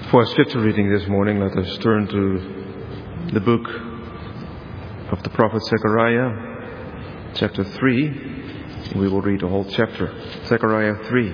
For our scripture reading this morning, let us turn to the book of the prophet Zechariah, chapter 3. We will read the whole chapter. Zechariah 3.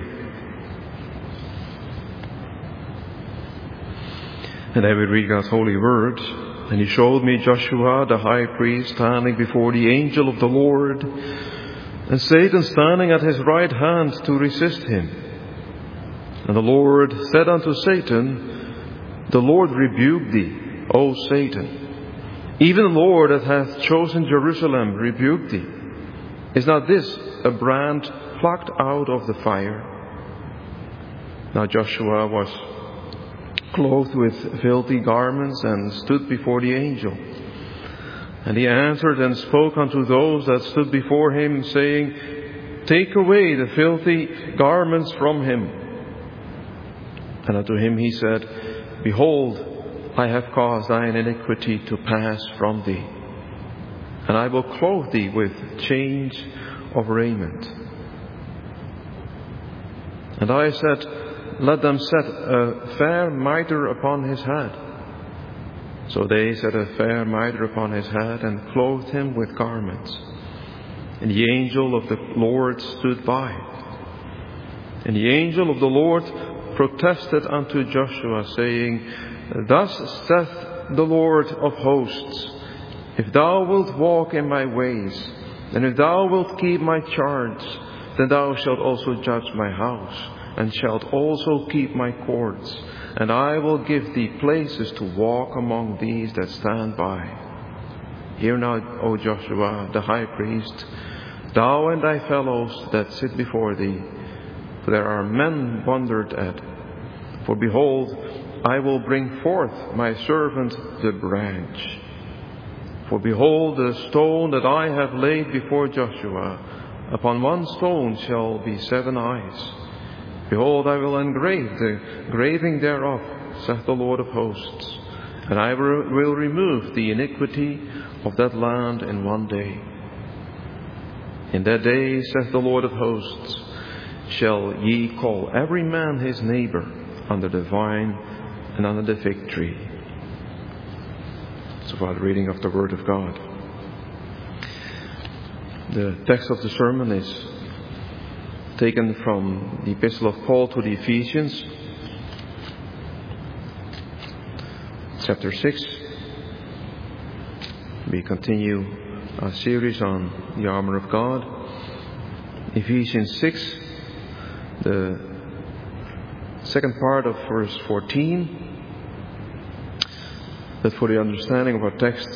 And I will read God's holy word. And he showed me Joshua, the high priest, standing before the angel of the Lord, and Satan standing at his right hand to resist him. And the Lord said unto Satan, The Lord rebuke thee, O Satan. Even the Lord that hath chosen Jerusalem rebuke thee. Is not this a brand plucked out of the fire? Now Joshua was clothed with filthy garments and stood before the angel. And he answered and spoke unto those that stood before him, saying, Take away the filthy garments from him. And unto him he said, Behold, I have caused thine iniquity to pass from thee, and I will clothe thee with change of raiment. And I said, Let them set a fair mitre upon his head. So they set a fair mitre upon his head, and clothed him with garments. And the angel of the Lord stood by. And the angel of the Lord protested unto Joshua, saying, Thus saith the Lord of hosts, If thou wilt walk in my ways, and if thou wilt keep my charge, then thou shalt also judge my house, and shalt also keep my courts, and I will give thee places to walk among these that stand by. Hear now, O Joshua, the high priest, thou and thy fellows that sit before thee, for there are men wondered at. For behold, I will bring forth my servant the branch. For behold, the stone that I have laid before Joshua, upon one stone shall be 7 eyes. Behold, I will engrave the graving thereof, saith the Lord of hosts, and I will remove the iniquity of that land in one day. In that day, saith the Lord of hosts, shall ye call every man his neighbor under the vine and under the fig tree. So far the reading of the Word of God. The text of the sermon is taken from the Epistle of Paul to the Ephesians, chapter 6. We continue our series on the armor of God. Ephesians 6, the second part of verse 14. But for the understanding of our text,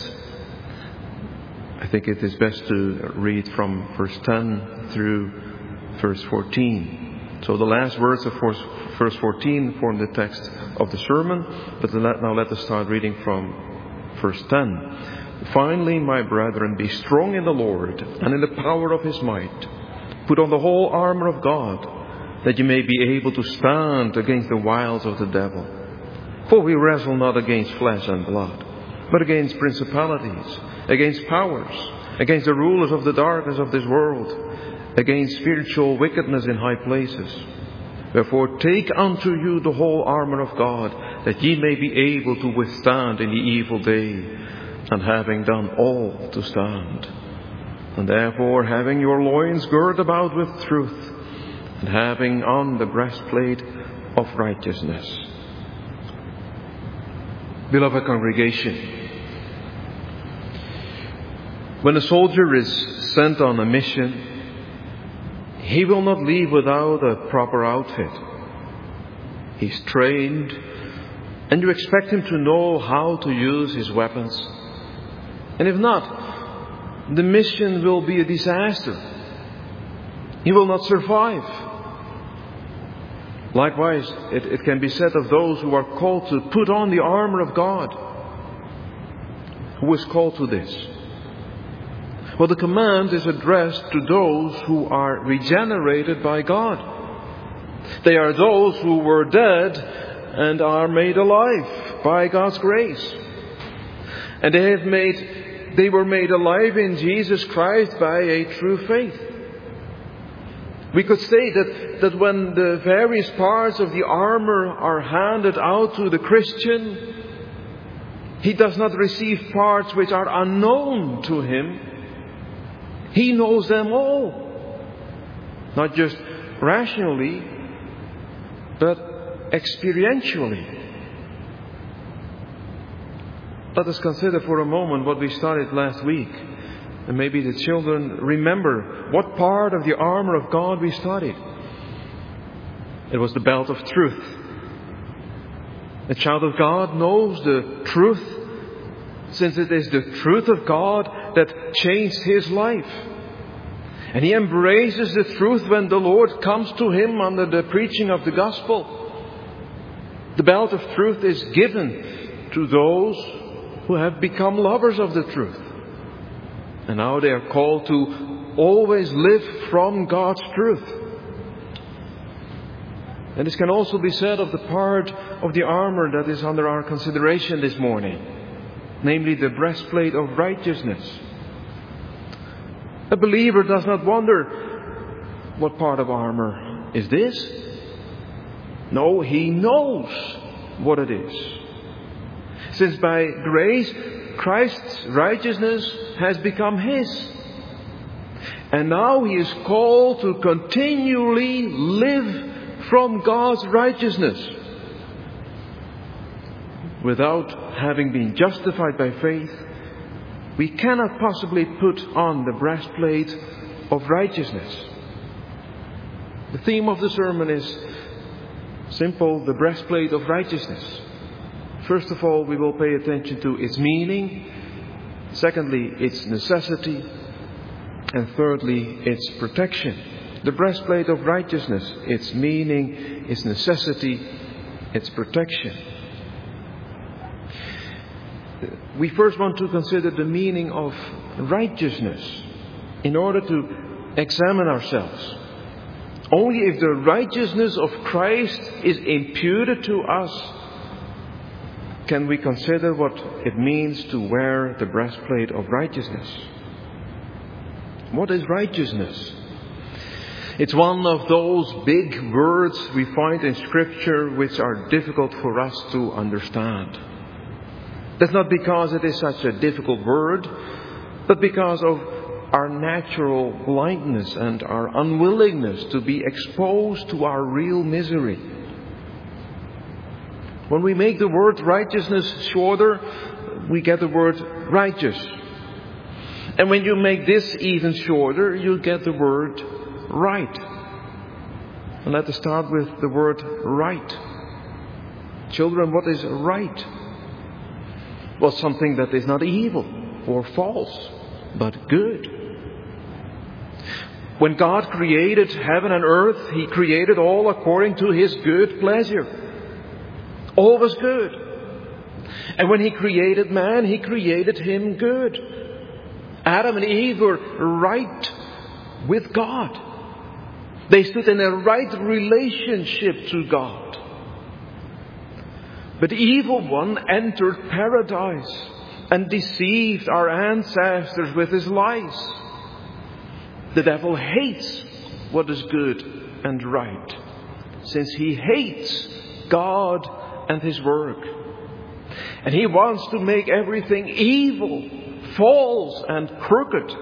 I think it is best to read from verse 10 through verse 14. So the last words of verse 14 form the text of the sermon, but now let us start reading from verse 10. Finally, my brethren, be strong in the Lord and in the power of his might. Put on the whole armor of God, that you may be able to stand against the wiles of the devil. For we wrestle not against flesh and blood, but against principalities, against powers, against the rulers of the darkness of this world, against spiritual wickedness in high places. Wherefore take unto you the whole armor of God, that ye may be able to withstand in the evil day, and having done all to stand. And therefore, having your loins girt about with truth, and having on the breastplate of righteousness. Beloved congregation, when a soldier is sent on a mission, he will not leave without a proper outfit. He's trained, and you expect him to know how to use his weapons. And if not, the mission will be a disaster. He will not survive. Likewise, it can be said of those who are called to put on the armor of God. Who is called to this? Well, the command is addressed to those who are regenerated by God. They are those who were dead and are made alive by God's grace. And they were made alive in Jesus Christ by a true faith. We could say that when the various parts of the armor are handed out to the Christian, he does not receive parts which are unknown to him. He knows them all. Not just rationally, but experientially. Let us consider for a moment what we studied last week. And maybe the children remember what part of the armor of God we studied. It was the belt of truth. A child of God knows the truth, since it is the truth of God that changed his life. And he embraces the truth when the Lord comes to him under the preaching of the gospel. The belt of truth is given to those who have become lovers of the truth. And now they are called to always live from God's truth. And this can also be said of the part of the armor that is under our consideration this morning, namely the breastplate of righteousness. A believer does not wonder, what part of armor is this? No, he knows what it is. Since by grace, Christ's righteousness has become his. And now he is called to continually live from God's righteousness. Without having been justified by faith, we cannot possibly put on the breastplate of righteousness. The theme of the sermon is simple, the breastplate of righteousness. First of all, we will pay attention to its meaning. Secondly, its necessity. And thirdly, its protection. The breastplate of righteousness, its meaning, its necessity, its protection. We first want to consider the meaning of righteousness in order to examine ourselves. Only if the righteousness of Christ is imputed to us can we consider what it means to wear the breastplate of righteousness. What is righteousness? It's one of those big words we find in Scripture which are difficult for us to understand. That's not because it is such a difficult word, but because of our natural blindness and our unwillingness to be exposed to our real misery. When we make the word righteousness shorter, we get the word righteous. And when you make this even shorter, you get the word right. And let us start with the word right. Children, what is right? Well, something that is not evil or false, but good. When God created heaven and earth, He created all according to His good pleasure. All was good. And when He created man, He created him good. Adam and Eve were right with God. They stood in a right relationship to God. But the evil one entered paradise and deceived our ancestors with his lies. The devil hates what is good and right, since he hates God and His work. And he wants to make everything evil, false and crooked.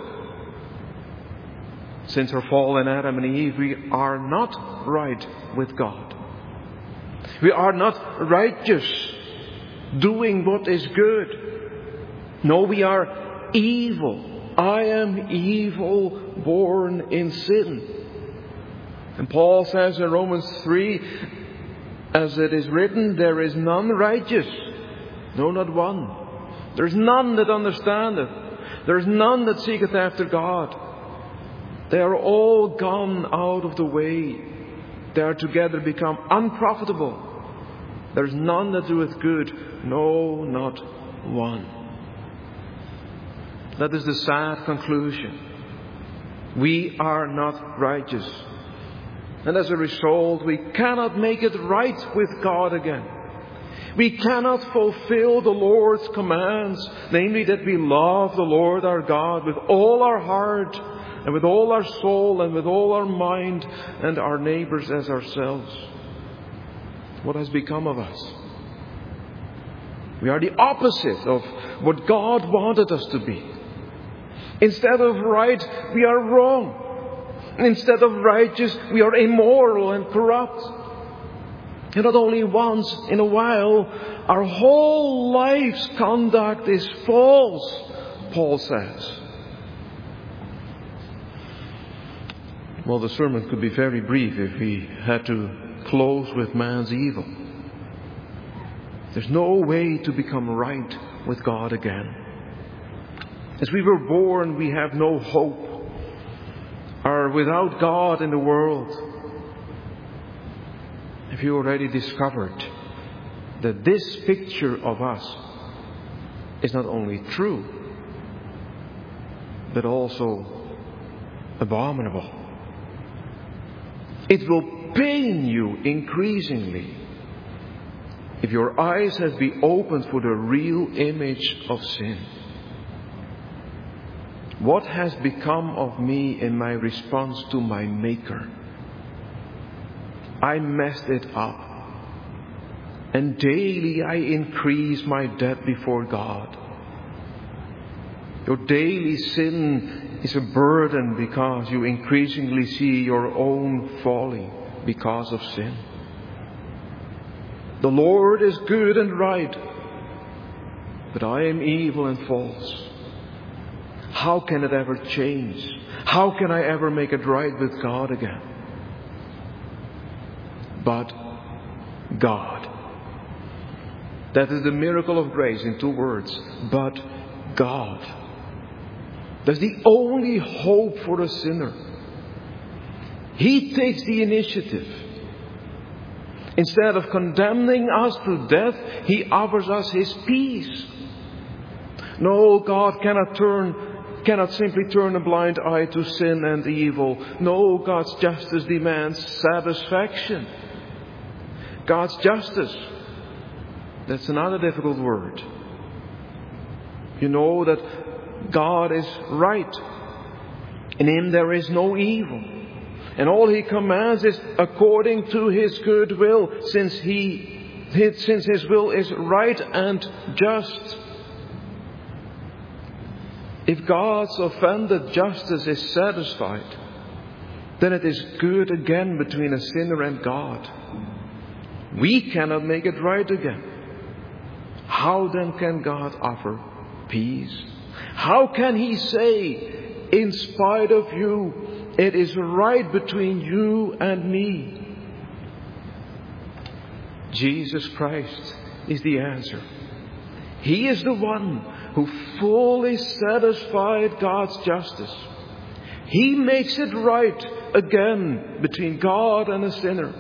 Since our fall in Adam and Eve, we are not right with God. We are not righteous, doing what is good. No, we are evil. I am evil, born in sin. And Paul says in Romans 3, as it is written, there is none righteous, no, not one. There is none that understandeth. There is none that seeketh after God. They are all gone out of the way. They are together become unprofitable. There is none that doeth good, no, not one. That is the sad conclusion. We are not righteous. And as a result, we cannot make it right with God again. We cannot fulfill the Lord's commands, namely that we love the Lord our God with all our heart, and with all our soul and with all our mind, and our neighbors as ourselves. What has become of us? We are the opposite of what God wanted us to be. Instead of right, we are wrong. Instead of righteous, we are immoral and corrupt. And not only once in a while, our whole life's conduct is false, Paul says. Well, the sermon could be very brief if we had to close with man's evil. There's no way to become right with God again. As we were born, we have no hope, are without God in the world. Have you already discovered that this picture of us is not only true, but also abominable? It will pain you increasingly if your eyes have been opened for the real image of sin. What has become of me in my response to my Maker? I messed it up. And daily I increase my debt before God. Your daily sin is a burden because you increasingly see your own folly because of sin. The Lord is good and right, but I am evil and false. How can it ever change? How can I ever make it right with God again? But God. That is the miracle of grace in 2 words. But God. That's the only hope for a sinner. He takes the initiative. Instead of condemning us to death, He offers us His peace. No, God cannot simply turn a blind eye to sin and evil. No, God's justice demands satisfaction. God's justice. That's another difficult word. You know that God is right. In Him there is no evil. And all He commands is according to His good will, since His will is right and just. If God's offended justice is satisfied, then it is good again between a sinner and God. We cannot make it right again. How then can God offer peace? How can He say, in spite of you, it is right between you and me? Jesus Christ is the answer. He is the one who fully satisfied God's justice. He makes it right again between God and a sinner.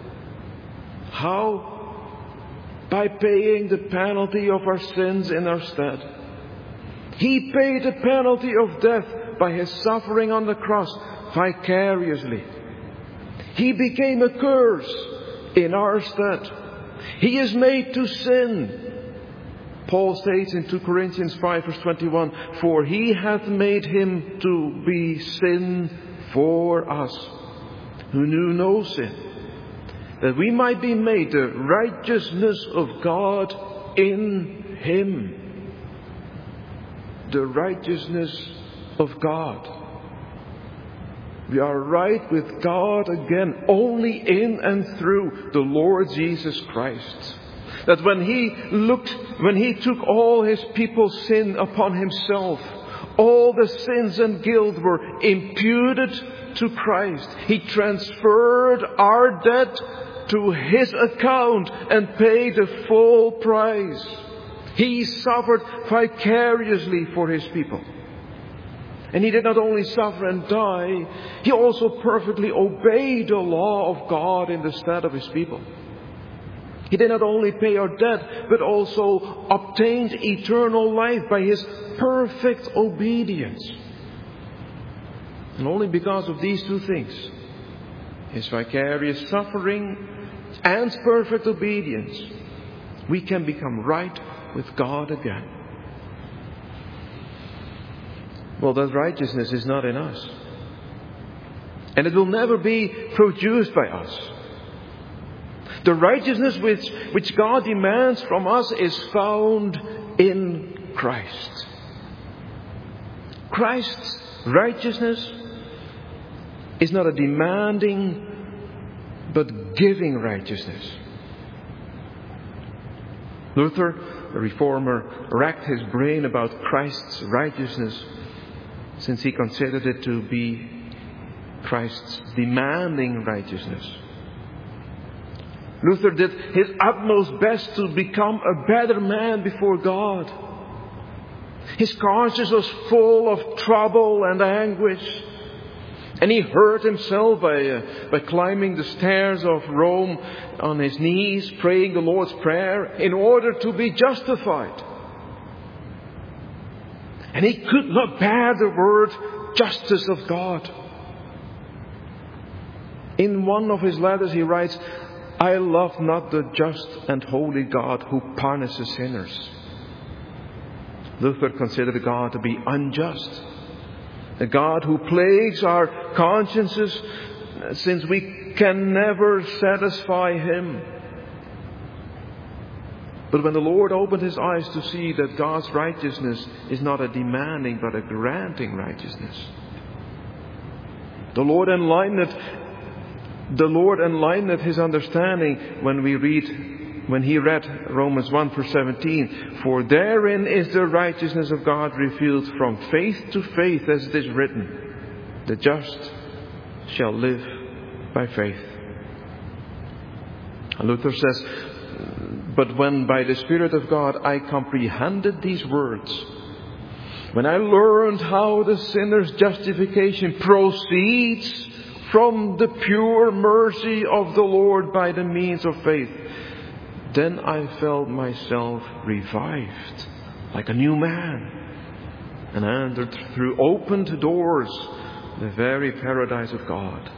How? By paying the penalty of our sins in our stead. He paid the penalty of death by His suffering on the cross vicariously. He became a curse in our stead. He is made to sin. Paul states in 2 Corinthians 5 verse 21, for He hath made Him to be sin for us, who knew no sin, that we might be made the righteousness of God in Him. The righteousness of God. We are right with God again only in and through the Lord Jesus Christ. That when He took all His people's sin upon Himself, all the sins and guilt were imputed to Christ. He transferred our debt to His account and paid the full price. He suffered vicariously for His people. And He did not only suffer and die, He also perfectly obeyed the law of God in the stead of His people. He did not only pay our debt, but also obtained eternal life by His perfect obedience. And only because of these two things, His vicarious suffering and perfect obedience, we can become right with God again. Well, that righteousness is not in us. And it will never be produced by us. The righteousness which God demands from us is found in Christ. Christ's righteousness is not a demanding but giving righteousness. Luther, the reformer, racked his brain about Christ's righteousness since he considered it to be Christ's demanding righteousness. Luther did his utmost best to become a better man before God. His conscience was full of trouble and anguish. And he hurt himself by climbing the stairs of Rome on his knees, praying the Lord's Prayer in order to be justified. And he could not bear the word justice of God. In one of his letters he writes, "I love not the just and holy God who punishes sinners." Luther considered God to be unjust. A God who plagues our consciences since we can never satisfy Him. But when the Lord opened his eyes to see that God's righteousness is not a demanding but a granting righteousness, the Lord enlightened his understanding when he read Romans 1 verse 17. "For therein is the righteousness of God revealed from faith to faith, as it is written, the just shall live by faith." And Luther says, "But when by the Spirit of God I comprehended these words, when I learned how the sinner's justification proceeds from the pure mercy of the Lord by the means of faith, then I felt myself revived like a new man and entered through opened doors the very paradise of God."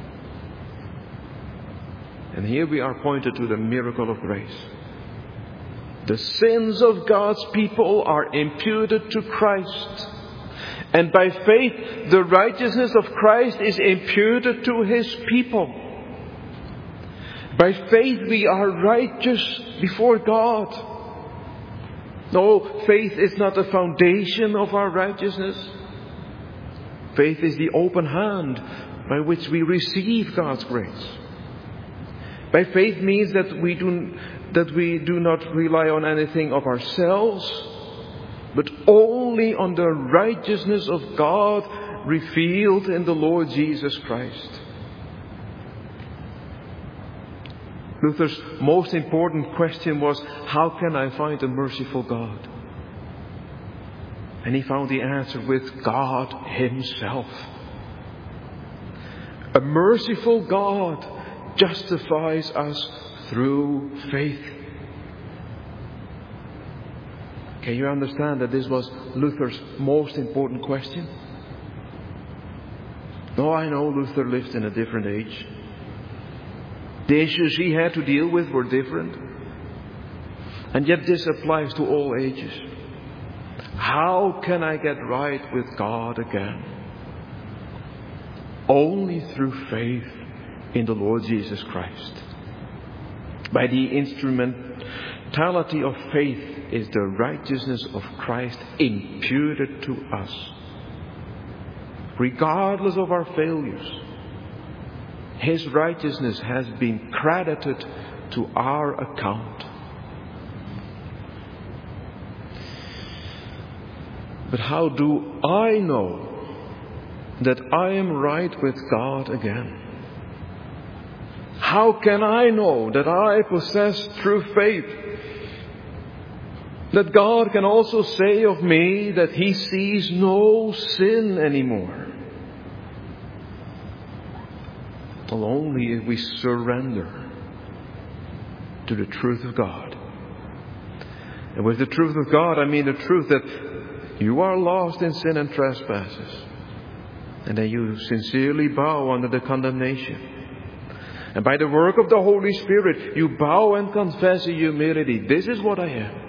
And here we are pointed to the miracle of grace. The sins of God's people are imputed to Christ. And by faith, the righteousness of Christ is imputed to His people. By faith, we are righteous before God. No, faith is not the foundation of our righteousness. Faith is the open hand by which we receive God's grace. By faith means that we do not rely on anything of ourselves, but only on the righteousness of God revealed in the Lord Jesus Christ. Luther's most important question was, how can I find a merciful God? And he found the answer with God Himself. A merciful God justifies us through faith. Can you understand that this was Luther's most important question? No, I know Luther lived in a different age. The issues he had to deal with were different. And yet this applies to all ages. How can I get right with God again? Only through faith in the Lord Jesus Christ. By the instrumentality of faith is the righteousness of Christ imputed to us. Regardless of our failures, His righteousness has been credited to our account. But how do I know that I am right with God again? How can I know that I possess true faith? That God can also say of me that He sees no sin anymore? Well, only if we surrender to the truth of God. And with the truth of God, I mean the truth that you are lost in sin and trespasses. And then you sincerely bow under the condemnation. And by the work of the Holy Spirit, you bow and confess in humility, this is what I am.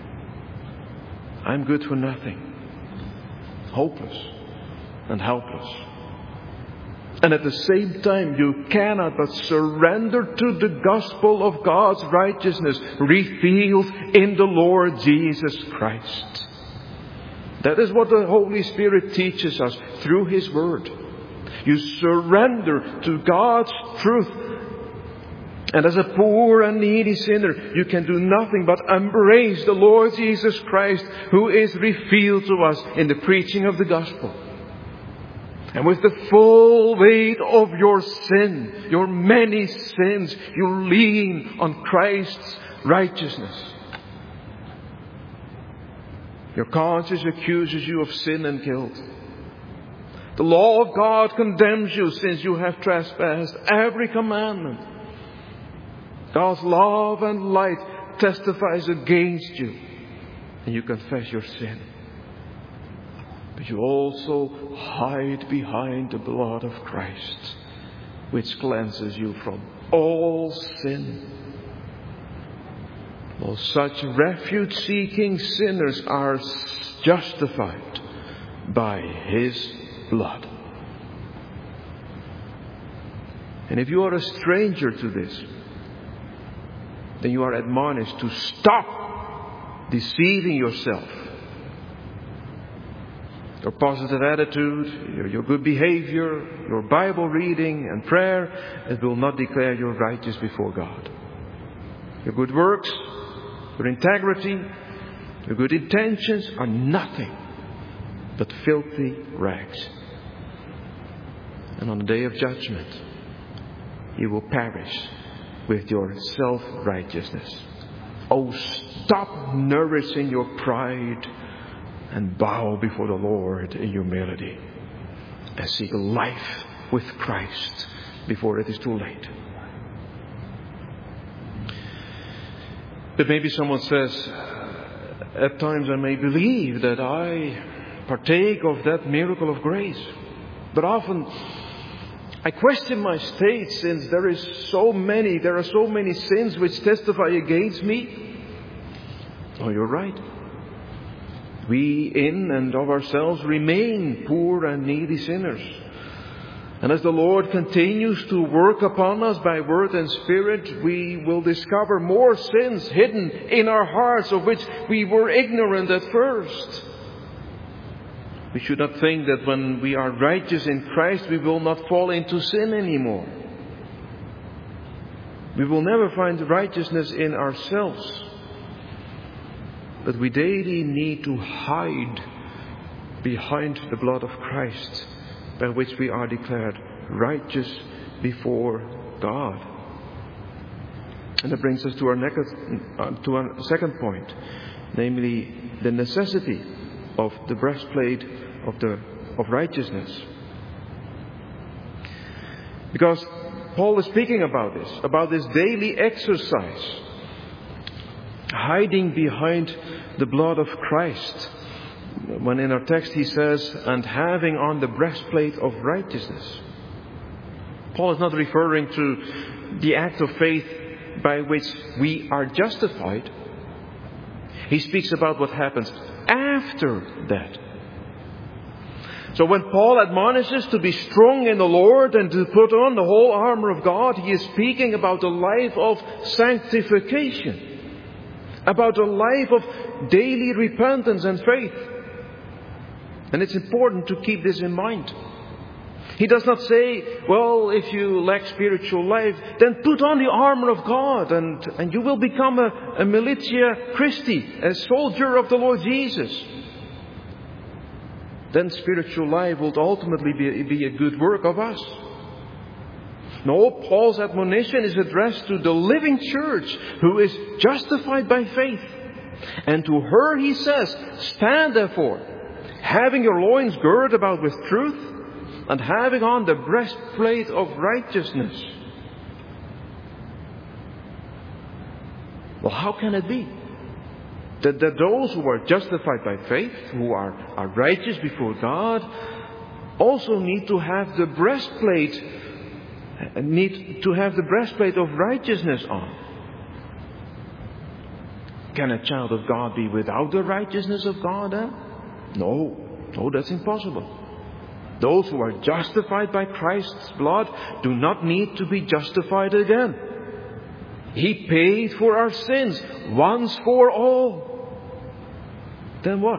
I'm good for nothing. Hopeless and helpless. And at the same time, you cannot but surrender to the gospel of God's righteousness revealed in the Lord Jesus Christ. That is what the Holy Spirit teaches us through His Word. You surrender to God's truth. And as a poor and needy sinner, you can do nothing but embrace the Lord Jesus Christ, who is revealed to us in the preaching of the gospel. And with the full weight of your sin, your many sins, you lean on Christ's righteousness. Your conscience accuses you of sin and guilt. The law of God condemns you since you have trespassed every commandment. God's love and light testifies against you, and you confess your sin. But you also hide behind the blood of Christ, which cleanses you from all sin. Well, such refuge-seeking sinners are justified by His blood. And if you are a stranger to this, then you are admonished to stop deceiving yourself. Your positive attitude, your good behavior, your Bible reading and prayer, it will not declare you righteous before God. Your good works, your integrity, your good intentions are nothing but filthy rags. And on the day of judgment, you will perish with your self-righteousness. Oh, stop nourishing your pride and bow before the Lord in humility and seek life with Christ before it is too late. But maybe someone says, at times I may believe that I partake of that miracle of grace, but often I question my state, since there are so many sins which testify against me. Oh, you're right. We in and of ourselves remain poor and needy sinners. And as the Lord continues to work upon us by word and spirit, we will discover more sins hidden in our hearts of which we were ignorant at first. We should not think that when we are righteous in Christ, we will not fall into sin anymore. We will never find righteousness in ourselves. But we daily need to hide behind the blood of Christ, by which we are declared righteous before God. And that brings us to our second point, namely the necessity of the breastplate of righteousness. Because Paul is speaking about this daily exercise, hiding behind the blood of Christ. When in our text he says, and having on the breastplate of righteousness. Paul is not referring to the act of faith by which we are justified. He speaks about what happens after that. So when Paul admonishes to be strong in the Lord and to put on the whole armor of God, he is speaking about a life of sanctification, about a life of daily repentance and faith. And it's important to keep this in mind. He does not say, well, if you lack spiritual life, then put on the armor of God and you will become a militia Christi, a soldier of the Lord Jesus. Then spiritual life will ultimately be a good work of us. No, Paul's admonition is addressed to the living church who is justified by faith. And to her he says, stand therefore, having your loins girded about with truth, and having on the breastplate of righteousness. Well, how can it be that those who are justified by faith, who are righteous before God, also need to have the breastplate of righteousness on? Can a child of God be without the righteousness of God then? No, that's impossible. Those who are justified by Christ's blood do not need to be justified again. He paid for our sins once for all. Then what?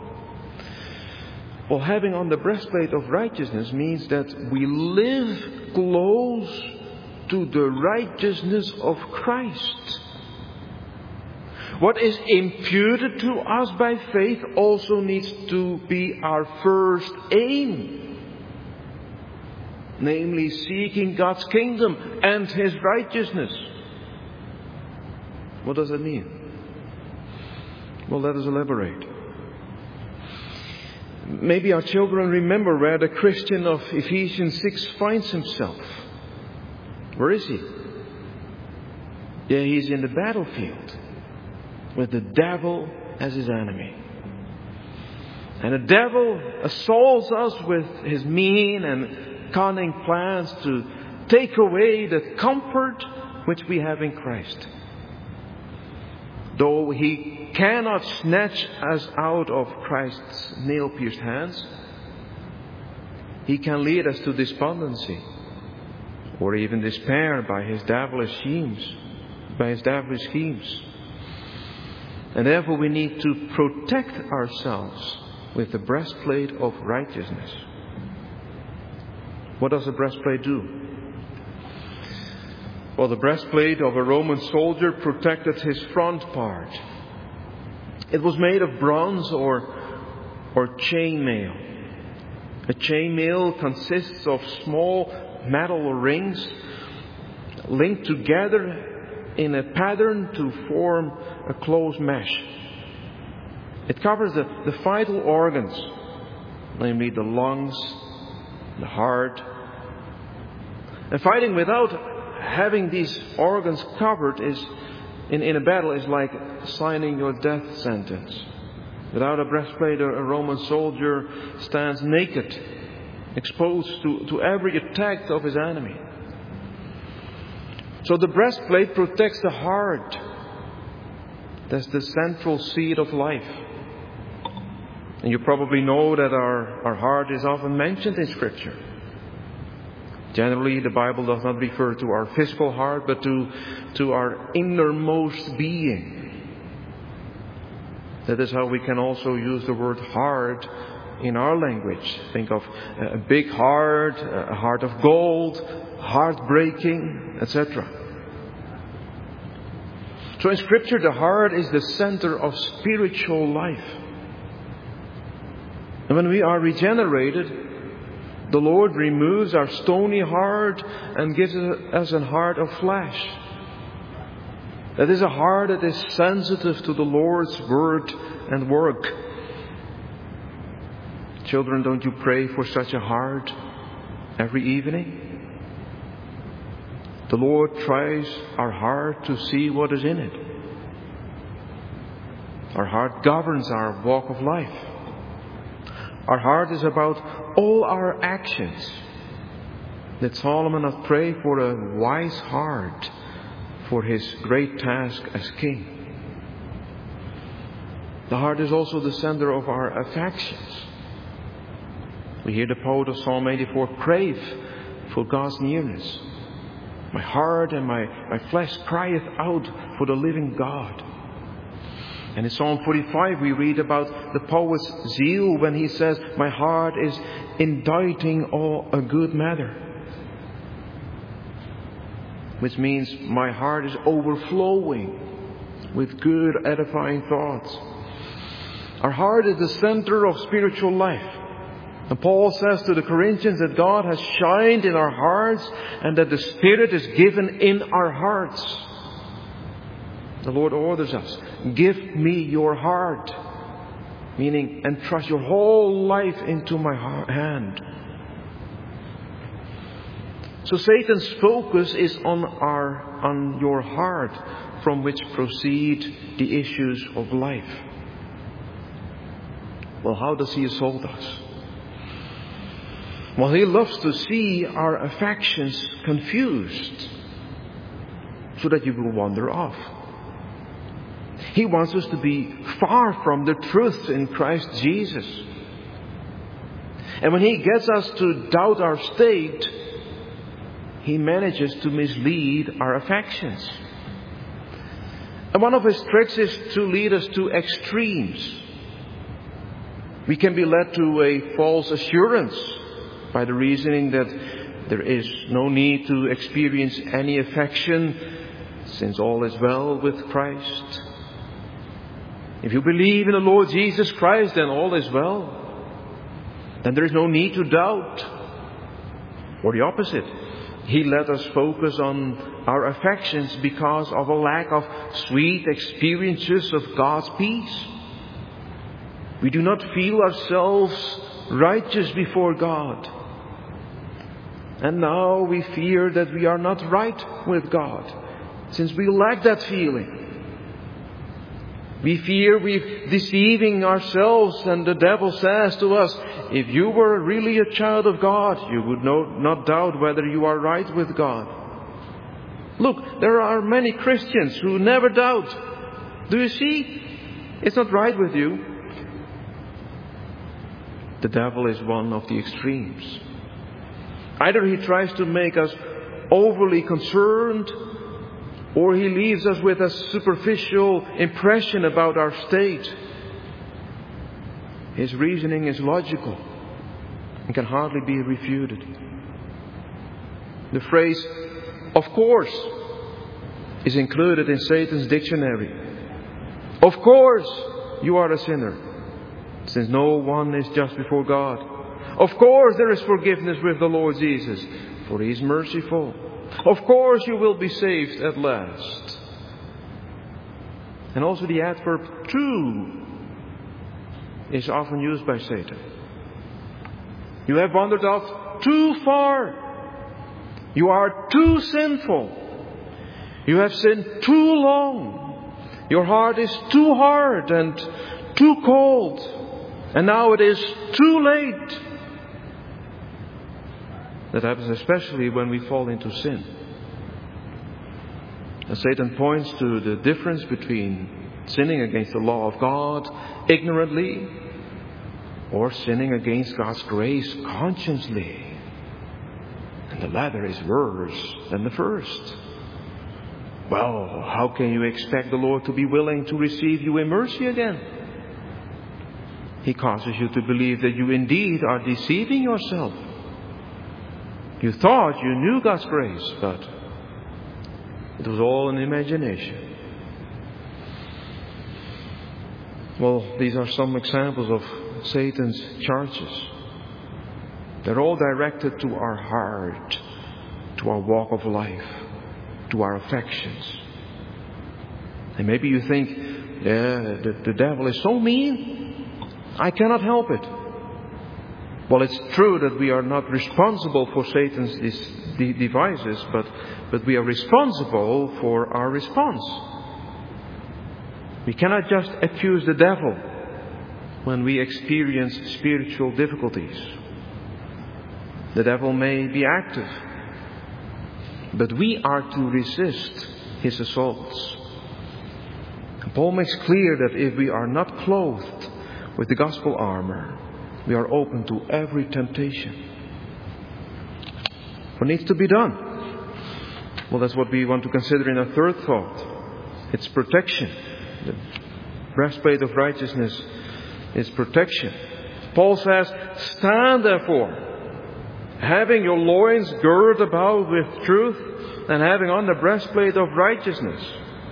Well, having on the breastplate of righteousness means that we live close to the righteousness of Christ. What is imputed to us by faith also needs to be our first aim. Namely, seeking God's kingdom and His righteousness. What does that mean? Well, let us elaborate. Maybe our children remember where the Christian of Ephesians 6 finds himself. Where is he? Yeah, he's in the battlefield with the devil as his enemy. And the devil assaults us with his mean and cunning plans to take away the comfort which we have in Christ. Though he cannot snatch us out of Christ's nail-pierced hands, he can lead us to despondency or even despair by his devilish schemes. And therefore we need to protect ourselves with the breastplate of righteousness. What does the breastplate do? Well, the breastplate of a Roman soldier protected his front part. It was made of bronze or chainmail. A chainmail consists of small metal rings linked together in a pattern to form a close mesh. It covers the vital organs, namely the lungs, the heart. And fighting without having these organs covered in a battle is like signing your death sentence. Without a breastplate, a Roman soldier stands naked, exposed to every attack of his enemy. So the breastplate protects the heart. That's the central seat of life. And you probably know that our heart is often mentioned in Scripture. Generally, the Bible does not refer to our physical heart, but to our innermost being. That is how we can also use the word heart in our language. Think of a big heart, a heart of gold, heartbreaking, etc. So in Scripture, the heart is the center of spiritual life. And when we are regenerated, the Lord removes our stony heart and gives us a heart of flesh. That is a heart that is sensitive to the Lord's word and work. Children, don't you pray for such a heart every evening? The Lord tries our heart to see what is in it. Our heart governs our walk of life. Our heart is about all our actions. Let Solomon not pray for a wise heart for his great task as king. The heart is also the center of our affections. We hear the poet of Psalm 84 crave for God's nearness. My heart and my flesh crieth out for the living God. And in Psalm 45 we read about the poet's zeal when he says, my heart is inditing all a good matter. Which means my heart is overflowing with good edifying thoughts. Our heart is the center of spiritual life. And Paul says to the Corinthians that God has shined in our hearts and that the Spirit is given in our hearts. The Lord orders us, give me your heart, meaning entrust your whole life into my hand. So Satan's focus is on your heart, from which proceed the issues of life. Well, how does he assault us? Well, he loves to see our affections confused, so that you will wander off. He wants us to be far from the truth in Christ Jesus. And when he gets us to doubt our state, he manages to mislead our affections. And one of his tricks is to lead us to extremes. We can be led to a false assurance by the reasoning that there is no need to experience any affection since all is well with Christ. If you believe in the Lord Jesus Christ, then all is well. Then there is no need to doubt. Or the opposite. He let us focus on our affections because of a lack of sweet experiences of God's peace. We do not feel ourselves righteous before God. And now we fear that we are not right with God, since we lack that feeling. We fear we're deceiving ourselves, and the devil says to us, if you were really a child of God, you would not doubt whether you are right with God. Look, there are many Christians who never doubt. Do you see? It's not right with you. The devil is one of the extremes. Either he tries to make us overly concerned, or he leaves us with a superficial impression about our state. His reasoning is logical and can hardly be refuted. The phrase, of course, is included in Satan's dictionary. Of course, you are a sinner, since no one is just before God. Of course, there is forgiveness with the Lord Jesus, for He is merciful. Of course, you will be saved at last. And also the adverb true is often used by Satan. You have wandered off too far. You are too sinful. You have sinned too long. Your heart is too hard and too cold. And now it is too late. That happens especially when we fall into sin. And Satan points to the difference between sinning against the law of God ignorantly or sinning against God's grace consciously. And the latter is worse than the first. Well, how can you expect the Lord to be willing to receive you in mercy again? He causes you to believe that you indeed are deceiving yourself. You thought you knew God's grace, but it was all an imagination. Well, these are some examples of Satan's charges. They're all directed to our heart, to our walk of life, to our affections. And maybe you think, the devil is so mean, I cannot help it. Well, it's true that we are not responsible for Satan's devices, but we are responsible for our response. We cannot just accuse the devil when we experience spiritual difficulties. The devil may be active, but we are to resist his assaults. And Paul makes clear that if we are not clothed with the gospel armor, we are open to every temptation. What needs to be done? Well, that's what we want to consider in a third thought. It's protection. The breastplate of righteousness is protection. Paul says, stand therefore, having your loins girded about with truth, and having on the breastplate of righteousness.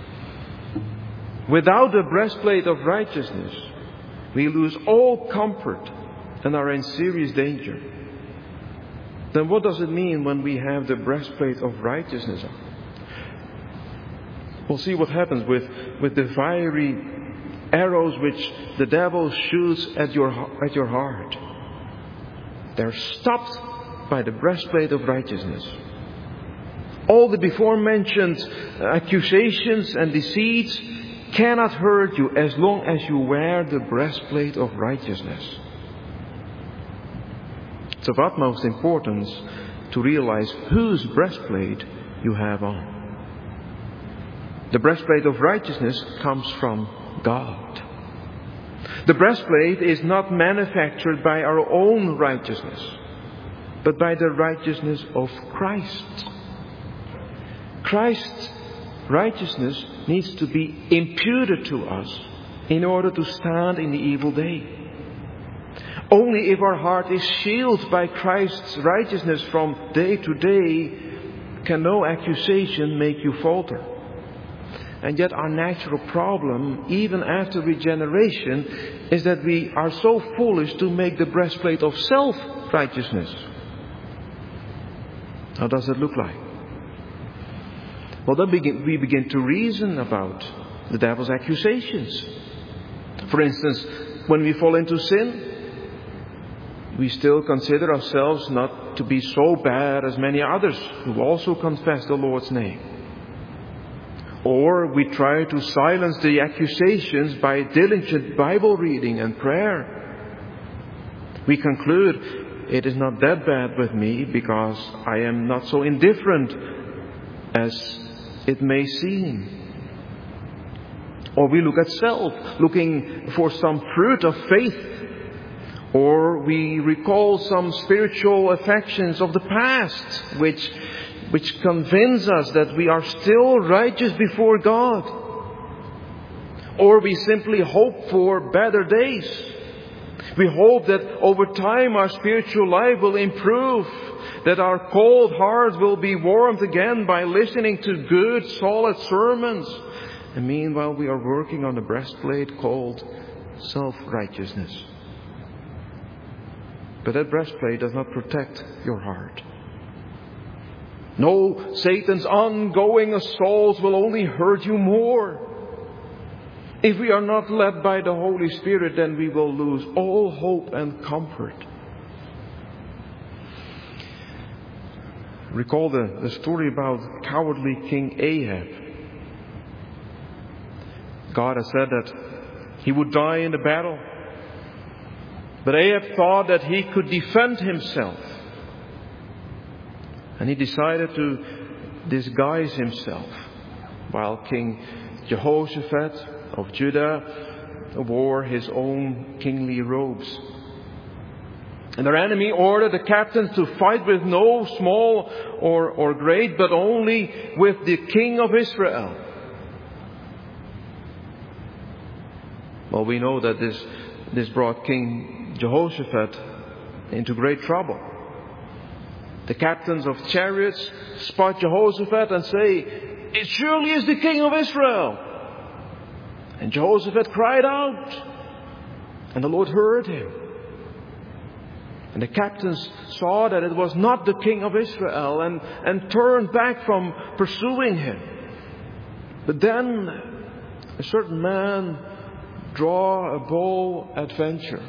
Without the breastplate of righteousness, we lose all comfort and are in serious danger. Then what does it mean when we have the breastplate of righteousness on? We'll see what happens with the fiery arrows which the devil shoots at your heart. They're stopped by the breastplate of righteousness. All the before mentioned accusations and deceits cannot hurt you as long as you wear the breastplate of righteousness. It's of utmost importance to realize whose breastplate you have on. The breastplate of righteousness comes from God. The breastplate is not manufactured by our own righteousness, but by the righteousness of Christ. Christ's righteousness needs to be imputed to us in order to stand in the evil day. Only if our heart is shielded by Christ's righteousness from day to day can no accusation make you falter. And yet our natural problem, even after regeneration, is that we are so foolish to make the breastplate of self-righteousness. How does it look like? Well, then we begin to reason about the devil's accusations. For instance, when we fall into sin, we still consider ourselves not to be so bad as many others who also confess the Lord's name. Or we try to silence the accusations by diligent Bible reading and prayer. We conclude it is not that bad with me because I am not so indifferent as it may seem. Or we look at self, looking for some fruit of faith. Or we recall some spiritual affections of the past, which convince us that we are still righteous before God. Or we simply hope for better days. We hope that over time our spiritual life will improve, that our cold hearts will be warmed again by listening to good, solid sermons. And meanwhile we are working on a breastplate called self-righteousness. But that breastplate does not protect your heart. No, Satan's ongoing assaults will only hurt you more. If we are not led by the Holy Spirit, then we will lose all hope and comfort. Recall the story about cowardly King Ahab. God has said that he would die in the battle. But Ahab thought that he could defend himself. And he decided to disguise himself while King Jehoshaphat of Judah wore his own kingly robes. And their enemy ordered the captains to fight with no small or great, but only with the king of Israel. Well, we know that this brought King Jehoshaphat into great trouble. The captains of chariots spot Jehoshaphat and say, "It surely is the king of Israel." And Jehoshaphat cried out, and the Lord heard him. And the captains saw that it was not the king of Israel and turned back from pursuing him. But then a certain man drew a bow at venture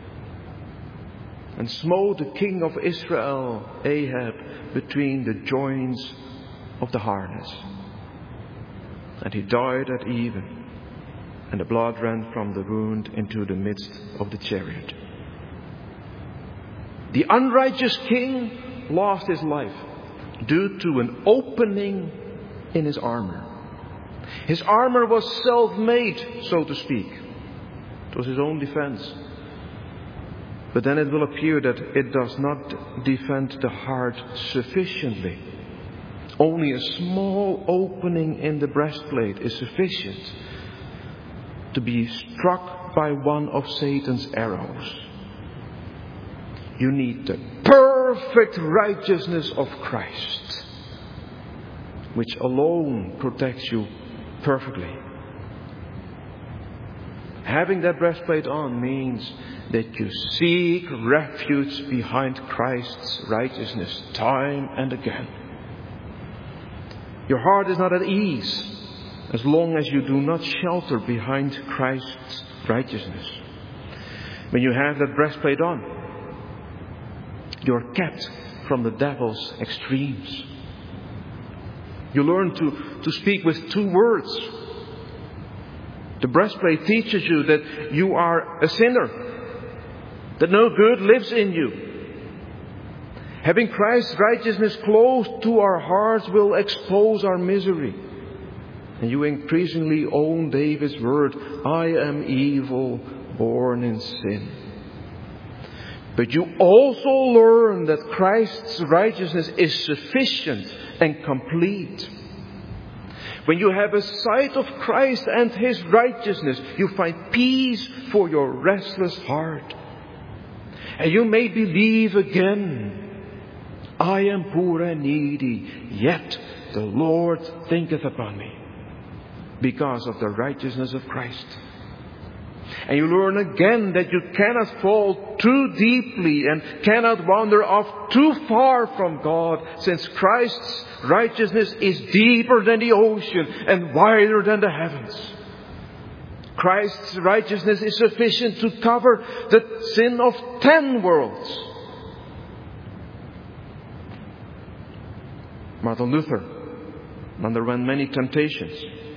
and smote the king of Israel, Ahab, between the joints of the harness. And he died at even, and the blood ran from the wound into the midst of the chariot. The unrighteous king lost his life due to an opening in his armor. His armor was self-made, so to speak. It was his own defense. But then it will appear that it does not defend the heart sufficiently. Only a small opening in the breastplate is sufficient to be struck by one of Satan's arrows. You need the perfect righteousness of Christ, which alone protects you perfectly. Having that breastplate on means that you seek refuge behind Christ's righteousness time and again. Your heart is not at ease as long as you do not shelter behind Christ's righteousness. When you have that breastplate on, you're kept from the devil's extremes. You learn to speak with two words. The breastplate teaches you that you are a sinner, that no good lives in you. Having Christ's righteousness close to our hearts will expose our misery. And you increasingly own David's word, "I am evil, born in sin. But you also learn that Christ's righteousness is sufficient and complete. When you have a sight of Christ and His righteousness, you find peace for your restless heart. And you may believe again, I am poor and needy, yet the Lord thinketh upon me, because of the righteousness of Christ. And you learn again that you cannot fall too deeply and cannot wander off too far from God, since Christ's righteousness is deeper than the ocean and wider than the heavens. Christ's righteousness is sufficient to cover the sin of 10 worlds. Martin Luther underwent many temptations.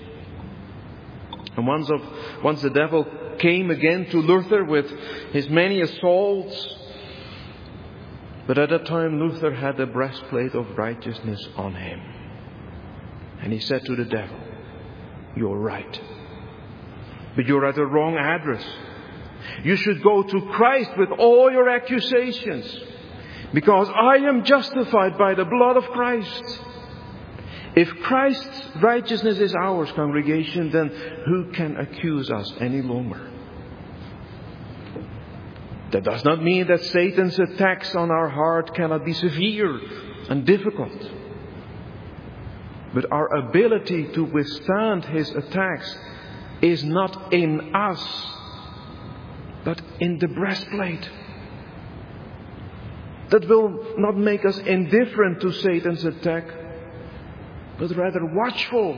And once the devil came again to Luther with his many assaults. But at that time Luther had the breastplate of righteousness on him. And he said to the devil, you're right. But you're at the wrong address. You should go to Christ with all your accusations. Because I am justified by the blood of Christ. If Christ's righteousness is ours, congregation, then who can accuse us any longer? That does not mean that Satan's attacks on our heart cannot be severe and difficult. But our ability to withstand his attacks is not in us, but in the breastplate. That will not make us indifferent to Satan's attack, but rather watchful.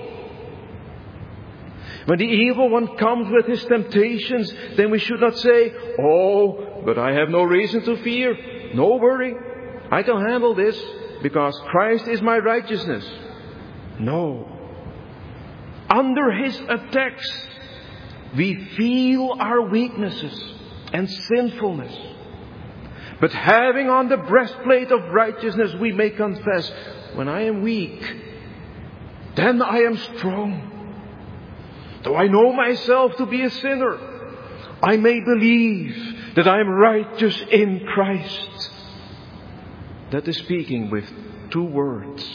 When the evil one comes with his temptations, then we should not say, oh, but I have no reason to fear. No worry. I can handle this because Christ is my righteousness. No. Under his attacks, we feel our weaknesses and sinfulness. But having on the breastplate of righteousness, we may confess, when I am weak, then I am strong. Though I know myself to be a sinner, I may believe that I am righteous in Christ. That is speaking with 2 words.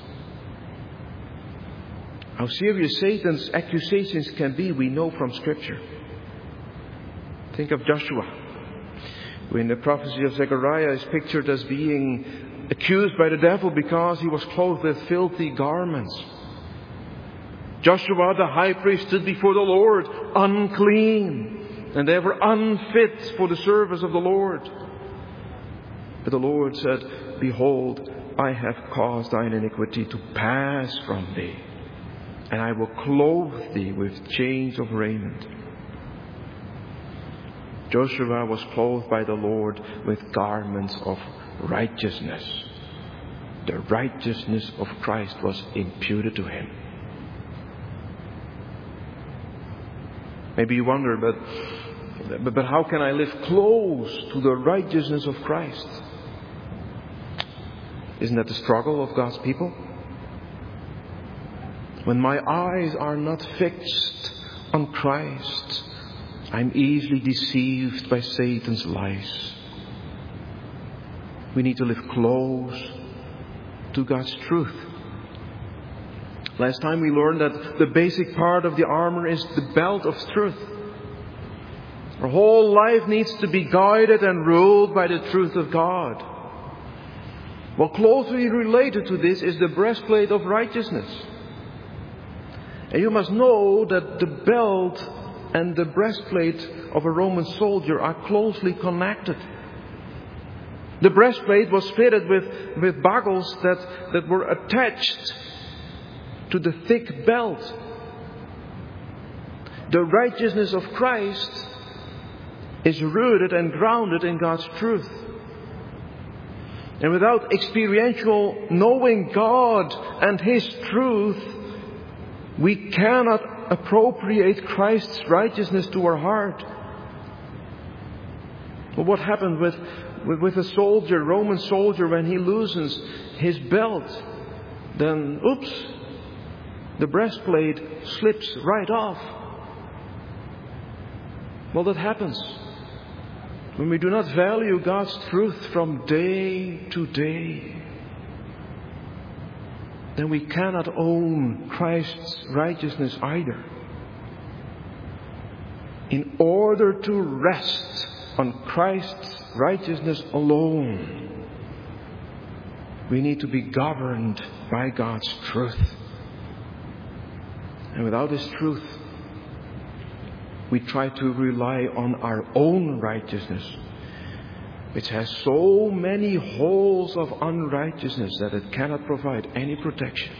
How serious Satan's accusations can be, we know from Scripture. Think of Joshua, who in the prophecy of Zechariah is pictured as being accused by the devil because he was clothed with filthy garments. Joshua, the high priest, stood before the Lord unclean, and they were unfit for the service of the Lord. But the Lord said, behold, I have caused thine iniquity to pass from thee, and I will clothe thee with chains of raiment. Joshua was clothed by the Lord with garments of righteousness. The righteousness of Christ was imputed to him. Maybe you wonder, but how can I live close to the righteousness of Christ? Isn't that the struggle of God's people? When my eyes are not fixed on Christ, I'm easily deceived by Satan's lies. We need to live close to God's truth. Last time we learned that the basic part of the armor is the belt of truth. Our whole life needs to be guided and ruled by the truth of God. Well, closely related to this is the breastplate of righteousness. And you must know that the belt and the breastplate of a Roman soldier are closely connected. The breastplate was fitted with buckles that were attached to the thick belt. The righteousness of Christ is rooted and grounded in God's truth. And without experiential knowing God and His truth, we cannot appropriate Christ's righteousness to our heart. Well, what happened with a soldier, Roman soldier, when he loosens his belt? Then, the breastplate slips right off. Well, that happens when we do not value God's truth from day to day. Then we cannot own Christ's righteousness either. In order to rest on Christ's righteousness alone, we need to be governed by God's truth. And without this truth, we try to rely on our own righteousness, which has so many holes of unrighteousness that it cannot provide any protection.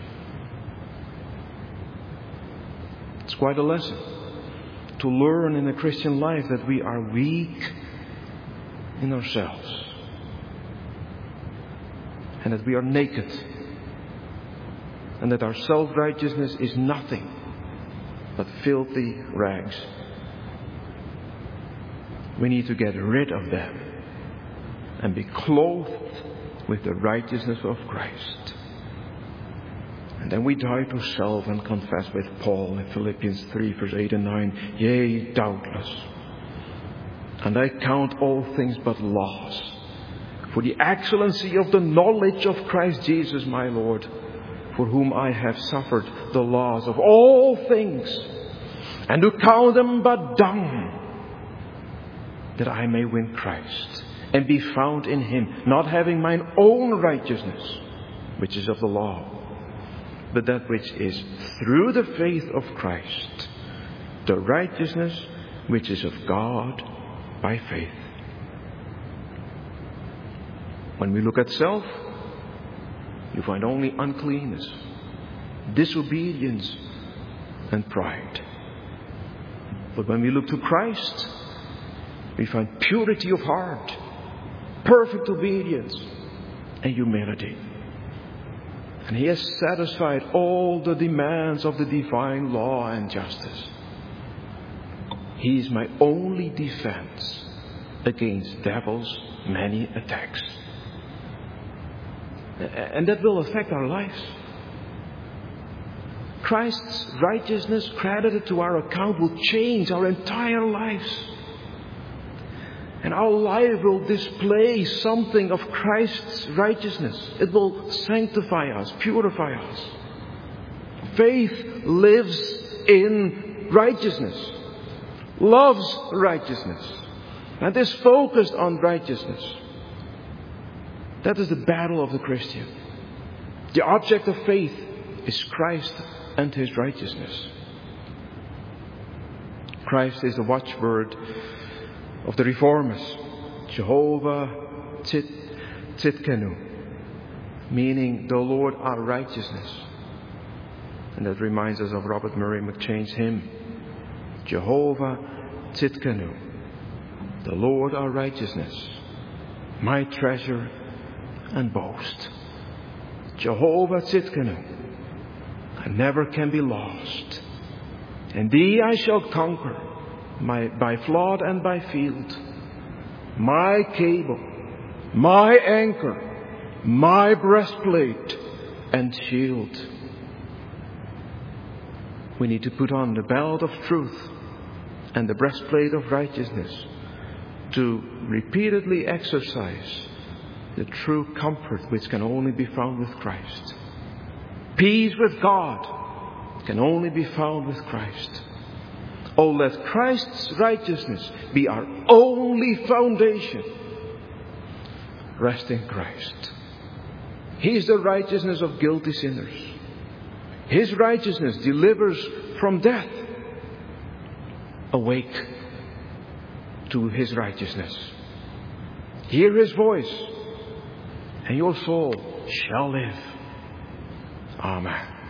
It's quite a lesson to learn in the Christian life that we are weak in ourselves and that we are naked and that our self-righteousness is nothing but filthy rags. We need to get rid of them and be clothed with the righteousness of Christ. And then we die to self and confess with Paul in Philippians 3 verse 8 and 9, "Yea, doubtless, and I count all things but loss, for the excellency of the knowledge of Christ Jesus my Lord, for whom I have suffered the loss of all things, and to count them but dung, that I may win Christ, and be found in Him, not having mine own righteousness, which is of the law, but that which is through the faith of Christ, the righteousness which is of God by faith." When we look at self, you find only uncleanness, disobedience, and pride. But when we look to Christ, we find purity of heart, perfect obedience, and humility. And He has satisfied all the demands of the divine law and justice. He is my only defense against devil's many attacks. And that will affect our lives. Christ's righteousness credited to our account will change our entire lives. And our life will display something of Christ's righteousness. It will sanctify us, purify us. Faith lives in righteousness, loves righteousness, and is focused on righteousness. That is the battle of the Christian. The object of faith is Christ and His righteousness. Christ is the watchword of the Reformers, Jehovah Tzidkenu, meaning the Lord our righteousness. And that reminds us of Robert Murray McChain's hymn, Jehovah Tzidkenu, the Lord our righteousness, my treasure and boast. Jehovah Tzidkenu, I never can be lost. And Thee I shall conquer, by flood and by field. My cable, my anchor, my breastplate and shield. We need to put on the belt of truth and the breastplate of righteousness to repeatedly exercise the true comfort which can only be found with Christ. Peace with God can only be found with Christ. Oh, let Christ's righteousness be our only foundation. Rest in Christ. He is the righteousness of guilty sinners. His righteousness delivers from death. Awake to His righteousness. Hear His voice, and your soul shall live. Amen.